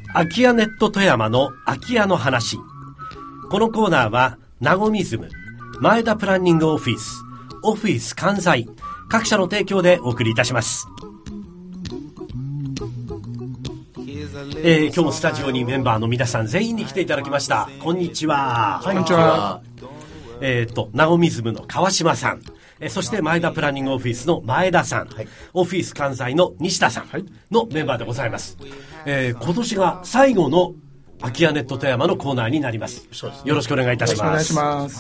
空き家ネット富山の空き家の話。このコーナーはナゴミズム、前田プランニングオフィス、オフィス関西各社の提供でお送りいたします。今日もスタジオにメンバーの皆さん全員に来ていただきました。こんにちは。 こんにちは。 ナゴミズムの川島さん、そして前田プランニングオフィスの前田さん、はい、オフィス関西の西田さんのメンバーでございます。今年が最後の空き家ネット富山のコーナーになります。 そうですね、 よろしくお願いいたします。 よろしくお願いします。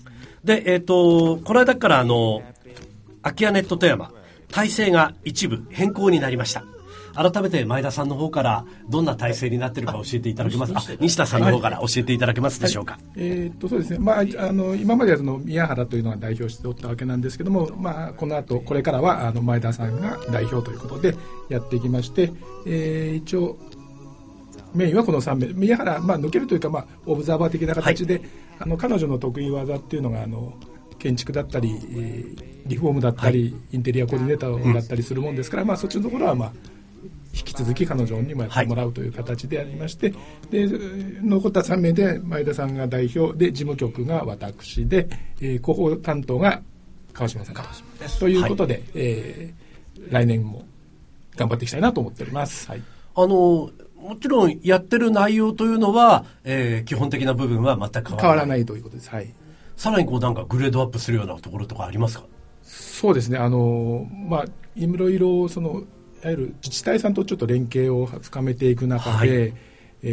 で、この間から空き家ネット富山体制が一部変更になりました。改めて前田さんの方からどんな体制になっているか教えていただけますか。西田さんの方から教えていただけますでしょうか。 そうですね、今までは宮原というのが代表しておったわけなんですけども、この後これからは前田さんが代表ということでやっていきまして、一応メインはこの3名、宮原、抜けるというか、オブザーバー的な形で、はい、彼女の得意技っていうのが建築だったり、リフォームだったり、はい、インテリアコーディネーターだったりするもんですから、そっちのところは引き続き彼女にもやってもらうという形でありまして、はい、で残った3名で前田さんが代表で、事務局が私で、広報担当が川島さんということで、はい、来年も頑張っていきたいなと思っております。はい、 もちろんやってる内容というのは、基本的な部分は全く変わらないということです。はい、 さらになんかグレードアップするようなところとかありますか。 そうですね、いろいろいわゆる自治体さんとちょっと連携を深めていく中で、はい、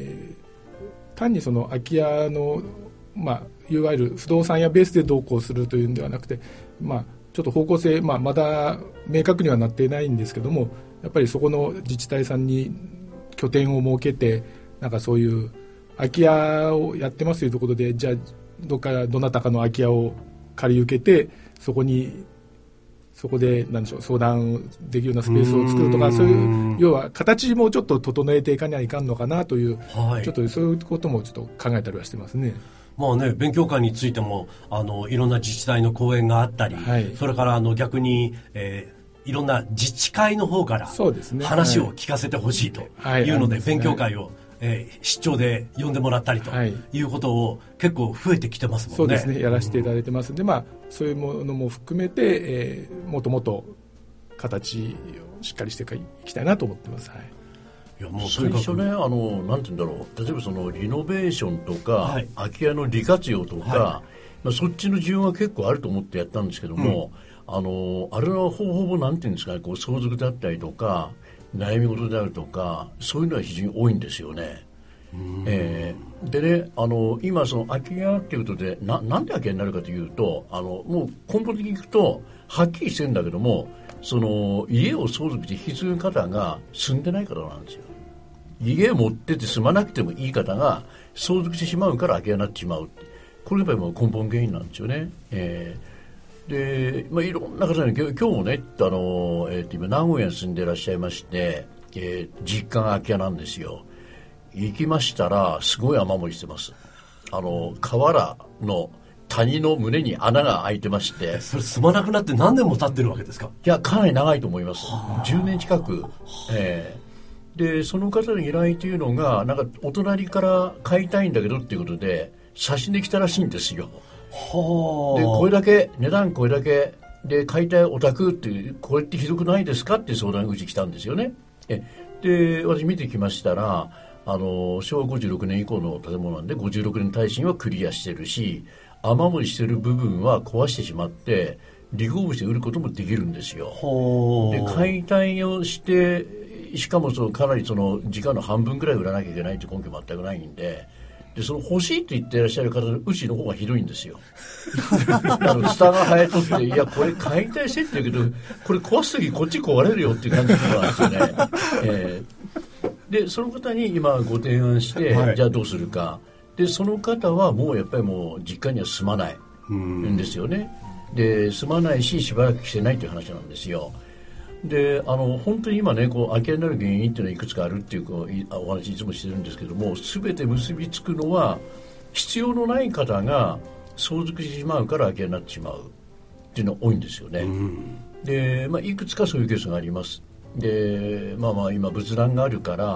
単に空き家の、いわゆる不動産屋ベースでどうこうするというんではなくて、ちょっと方向性、まだ明確にはなっていないんですけども、やっぱりそこの自治体さんに拠点を設けて、そういう空き家をやってますというところで、じゃあどなたかの空き家を借り受けて、そこで相談できるようなスペースを作るとか、そういう要は形もちょっと整えていかないかんのかなという、はい、ちょっとそういうこともちょっと考えたりはしてますね。 勉強会についてもいろんな自治体の講演があったり、はい、それから逆に、いろんな自治会の方から話を聞かせてほしいというので、勉強会を出張で呼んでもらったりということを結構増えてきてますもんね。 そうですね、やらせていただいてますので、そういうものも含めて、もっともっと形をしっかりしていきたいなと思ってます。はい、 いや、もう最初ね、なんて言うんだろう、例えばリノベーションとか、はい、空き家の利活用とか、はい、そっちの需要が結構あると思ってやったんですけども、あれはほぼなんていうんですかね、相続だったりとか悩み事であるとか、そういうのは非常に多いんですよね。でね、今空き家っていうことでなんで空き家になるかというと、もう根本的にいくとはっきりしてるんだけども、家を相続して引き継ぐ方が住んでない方なんですよ。家を持ってって住まなくてもいい方が相続してしまうから空き家になってしまう。これがやっぱりもう根本原因なんですよね。で、いろんな方に今日もね、今名古屋に住んでいらっしゃいまして、実家が空き家なんですよ。行きましたらすごい雨漏りしてます。河原の谷の胸に穴が開いてまして。 それ住まなくなって何年も経ってるわけですか。 いや、かなり長いと思います。10年近く。でその方の依頼というのがお隣から買いたいんだけどっていうことで写真で来たらしいんですよ。でこれだけ値段これだけで買いたいお宅ってこれってひどくないですかって相談口来たんですよね。で私見てきましたら昭和56年以降の建物なんで56年耐震はクリアしてるし、雨漏りしてる部分は壊してしまってリフォームして売ることもできるんですよ。で解体をしてしかもかなり時間の半分くらい売らなきゃいけないという根拠全くないんで、欲しいと言っていらっしゃる方のうちの方がひどいんですよ。ツタが生えとって、いやこれ解体してって言うけどこれ壊すときこっち壊れるよっていう感じなんですよね。でその方に今ご提案して、はい、じゃあどうするかで、その方はもうやっぱりもう実家には住まないんですよね。で住まないししばらくしてないという話なんですよ。で本当に今ね空き家になる原因っていうのはいくつかあるっていうお話いつもしてるんですけども、全て結びつくのは必要のない方が相続してしまうから空き家になってしまうっていうのが多いんですよね。で、いくつかそういうケースがあります。で今仏壇があるから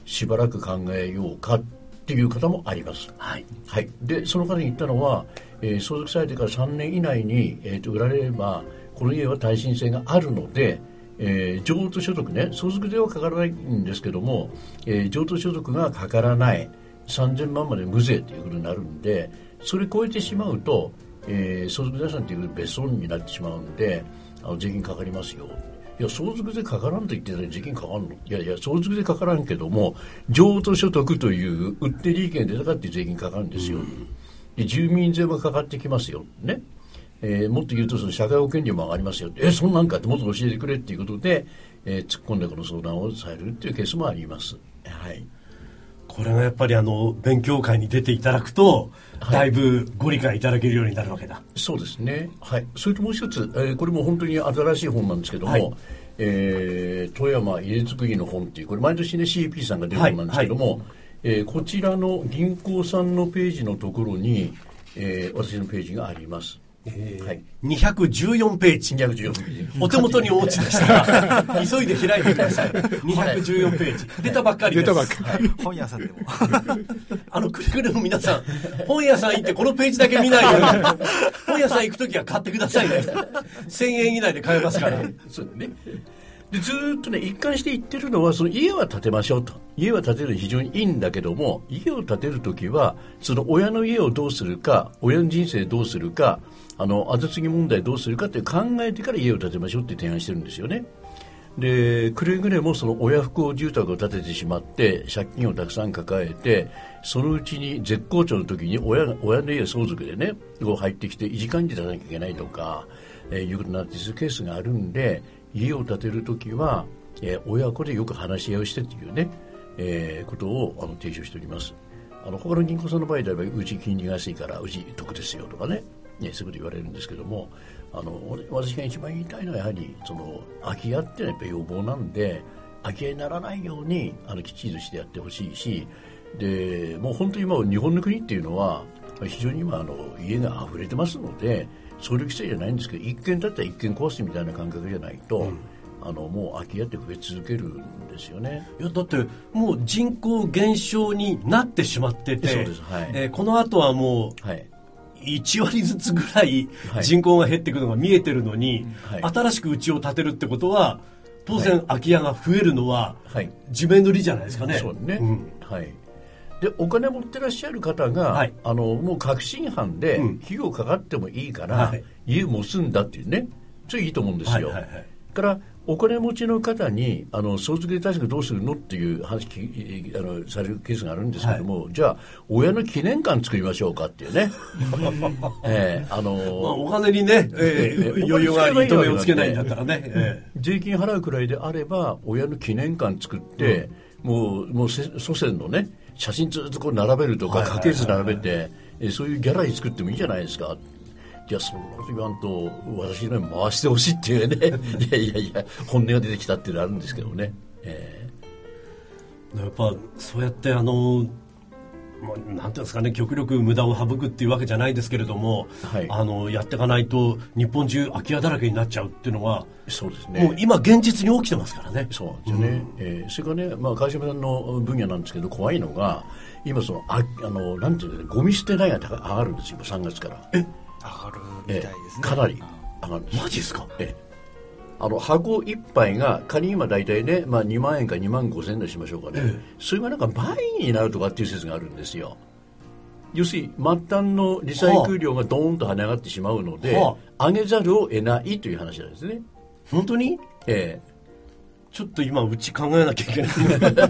しばらく考えようかっていう方もあります。はい。はい。で、その方に言ったのは、相続されてから3年以内に、売られれば、この家は耐震性があるので、譲渡所得ね、相続税はかからないんですけども、譲渡所得がかからない3000万まで無税ということになるんで、それ超えてしまうと、相続財産という別荘になってしまうんで、税金かかりますよ。いや、相続税かからんと言ってたら税金かかるの？いやいや、相続税かからんけども、譲渡所得という売って利益が出たかって税金かかるんですよ。で、住民税もかかってきますよ。ね。もっと言うとその社会保険料も上がりますよ。そんなんかってもっと教えてくれっていうことで、突っ込んでこの相談をされるっていうケースもあります。はい。 これがやっぱり勉強会に出ていただくと、だいぶご理解いただけるようになるわけだ。 そうですね。はい。それともう一つ、これも本当に新しい本なんですけども、はい、富山家づくりの本っていう、これ毎年ね CP さんが出る本なんですけども、こちらの銀行さんのページのところに、私のページがあります。 はい、214ページ。 214ページ。 お手元にお持ちでしたら、急いで開いてください。214ページ。出たばっかりです。 はい、本屋さんでも。 くれぐれも皆さん、本屋さん行ってこのページだけ見ないように、本屋さん行くときは買ってくださいね。1000円以内で買えますから。 そうだね。でずっとね一貫して言ってるのは、その家は建てましょうと。家は建てるの非常にいいんだけども、家を建てるときはその親の家をどうするか、親の人生どうするか、後継ぎ問題どうするかって考えてから家を建てましょうって提案してるんですよね。でくれぐれもその親不孝住宅を建ててしまって借金をたくさん抱えて、そのうちに絶好調の時に親の家相続でね入ってきて維持管理立たなきゃいけないとか、いうことになってするケースがあるんで、家を建てるときは、親子でよく話し合いをしてというね、ことを提唱しております。他の銀行さんの場合であれば、うち金利が安いからうち得ですよとかね、そういうこと言われるんですけども、私が一番言いたいのはやはりその空き家っていうのはやっぱり予防なんで、空き家にならないようにきっちりとしてやってほしいし、でもう本当に今日本の国っていうのは非常に今家が溢れてますので、総力規制じゃないんですけど、一軒だったら一軒壊すみたいな感覚じゃないと、もう空き家って増え続けるんですよね。 いやだってもう人口減少になってしまってて、 そうです、はい。 この後はもう、はい、1割ずつぐらい人口が減っていくのが見えてるのに、はい、新しく家を建てるってことは当然空き家が増えるのは地面取りじゃないですかね。 そうね、はい。でお金持ってらっしゃる方が、はい、もう確信犯で費用かかってもいいから、家持つんだっていうね、それいいと思うんですよ。はいはいはい、からお金持ちの方に相続税対策どうするのっていう話されるケースがあるんですけども、はい、じゃあ親の記念館作りましょうかっていうね。 お金にね、余裕があり糸目をつけないんだったらね、 税金払うくらいであれば親の記念館作って、もう祖先のね写真ずっとこう並べるとか、家系図並べて、そういうギャラリー作ってもいいじゃないですか。いや、そんなこと言わんと私の回してほしいっていうねいや本音が出てきたっていうのがあるんですけどね。 やっぱそうやってなんていうんですかね、極力無駄を省くっていうわけじゃないですけれども、はい、やっていかないと日本中空き家だらけになっちゃうっていうのは、そうですね、もう今現実に起きてますからね。 そうなんですよね。それからね、川島さんの分野なんですけど、怖いのが今そのなんていうの、ゴミ捨て代が上がるんですよ、3月から。 上がるみたいですね。 かなり上がるんです。 マジですか。 箱1杯が仮に今大体ね、2万円か2万5千円でしましょうかね、それがなんか倍になるとかっていう説があるんですよ。要するに末端のリサイクル量がドーンと跳ね上がってしまうので、上げざるを得ないという話なんですね。 本当に？ちょっと今うち考えなきゃいけない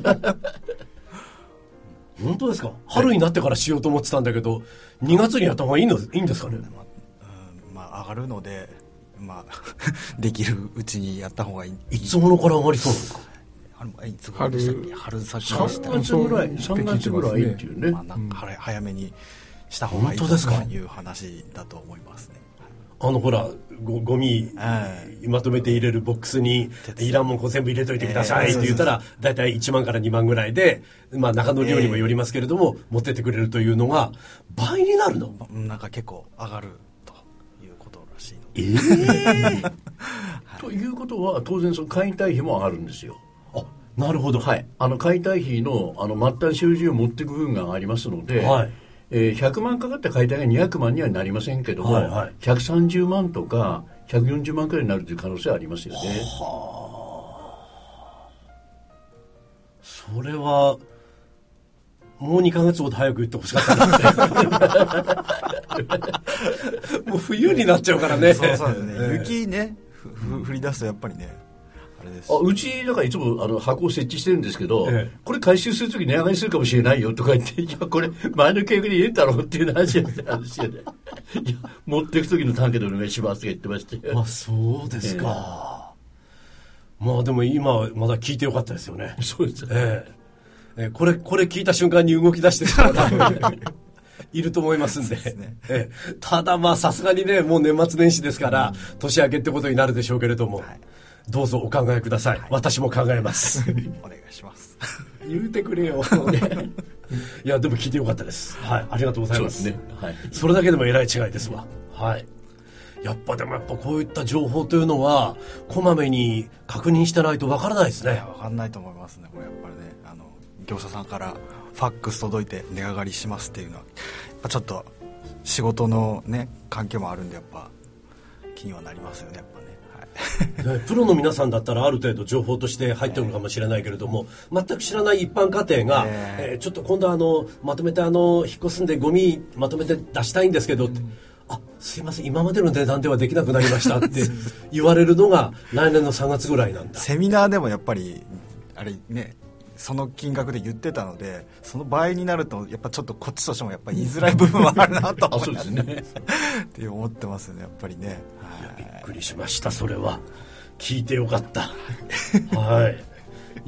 本当ですか。春になってからしようと思ってたんだけど、2月にやった方がいいんですかね。 上がるので、できるうちにやった方がいい。 いつ頃から上がりそうなんですか。 いつ頃でしたっけ。春先でした 3月ぐらいっていうね、 早めにした方がいいという話だと思いますね。 ほらゴミまとめて入れるボックスにいらんもんこう全部入れといてくださいって言ったら、だいたい1万から2万ぐらいで、中の量にもよりますけれども、持ってってくれるというのが倍になるの。 なんか結構上がるということらしいので。 ということは当然その解体費も上がるんですよ。 なるほど。 はい。解体費の、末端収入を持っていく部分がありますので、はい。100万かかった解体が200万にはなりませんけども、はいはい、130万とか140万くらいになるという可能性はありますよね。はあ。それはもう2ヶ月ほど早く言ってほしかったですね。もう冬になっちゃうからね。 そうですね。雪ね、降り出すとやっぱりね。あれです。 うちだからいつも箱を設置してるんですけど、これ回収するとき値上がりするかもしれないよとか言って、いやこれ前の計画で入れたろうっていう話なんですよね。いや持っていくときの単価でお願いしますとか言ってまして。 あ、そうですか。まあでも今まだ聞いてよかったですよね。 そうです。 これ聞いた瞬間に動き出してる人がいると思いますんで。ただまあさすがにね、もう年末年始ですから、年明けってことになるでしょうけれども。はい、どうぞお考えください。はい、私も考えます。 お願いします。 言うてくれよ。いやでも聞いてよかったです。はい、ありがとうございます。そうですね。はい。それだけでもえらい違いですわ。はい。やっぱこういった情報というのはこまめに確認してないとわからないですね。 わかんないと思いますね。これやっぱりね、業者さんからファックス届いて値上がりしますっていうのはやっぱちょっと仕事のね関係もあるんでやっぱ気にはなりますよね。やっぱプロの皆さんだったらある程度情報として入ってるのかもしれないけれども、全く知らない一般家庭が、ちょっと今度まとめて引っ越すんでゴミまとめて出したいんですけどって、すいません今までの値段ではできなくなりましたって言われるのが来年の3月ぐらいなんだ。 セミナーでもやっぱりあれね、その金額で言ってたので、その倍になるとやっぱちょっとこっちとしてもやっぱり言いづらい部分はあるなと思いますね。って思ってますね、やっぱりね。 びっくりしました。それは聞いてよかった。はい。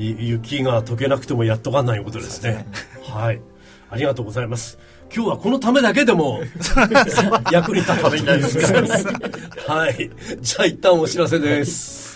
雪が溶けなくてもやっとかんないことですね。はい。ありがとうございます。今日はこのためだけでも役に立ったためになりますから。はい。じゃあ一旦お知らせです。